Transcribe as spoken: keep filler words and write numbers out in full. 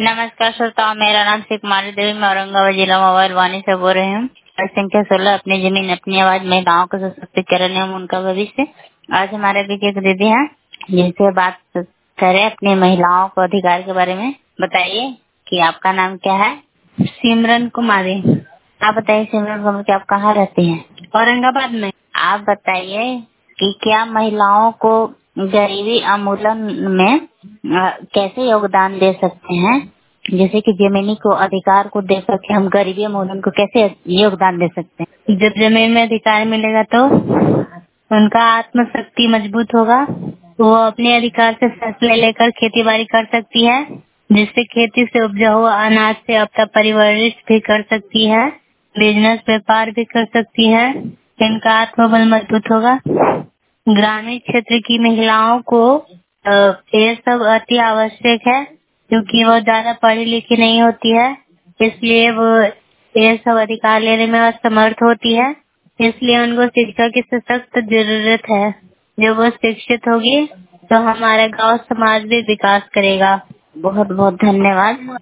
नमस्कार श्रोताओं, मेरा नाम श्री कुमारी देवी, मैं औरंगाबाद जिला मोबाइल वाणी से बोल रही हूँ। संख्या सोलह, अपनी जमीन अपनी आवाज, महिलाओं का सशक्तिकरण एवं उनका भविष्य। आज हमारे बीच एक दीदी है जिनसे बात करें अपनी महिलाओं को अधिकार के बारे में। बताइए कि आपका नाम क्या है? सिमरन कुमारी। आप बताइए सिमरन कुमारी, आप कहाँ रहती हैं? औरंगाबाद में। आप बताइए कि क्या महिलाओं को गरीबी उन्मूलन में अ, कैसे योगदान दे सकते हैं, जैसे कि जमीनी को अधिकार को दे सके, हम गरीबी उन्मूलन को कैसे योगदान दे सकते हैं? जब जमीन में अधिकार मिलेगा तो उनका आत्मशक्ति मजबूत होगा, वो अपने अधिकार से फैसले लेकर खेती बाड़ी कर सकती है, जिससे खेती से उपजा हुआ अनाज से अपना परिवारित भी कर सकती है, बिजनेस व्यापार भी कर सकती है। इनका आत्मबल मजबूत होगा। ग्रामीण क्षेत्र की महिलाओं को अ, ये सब अति आवश्यक है, क्योंकि वो ज्यादा पढ़ी लिखी नहीं होती है, इसलिए वो ये सब अधिकार लेने में असमर्थ होती है। इसलिए उनको शिक्षा की सशक्त जरूरत है। जब वो शिक्षित होगी तो हमारा गांव समाज भी विकास करेगा। बहुत बहुत धन्यवाद।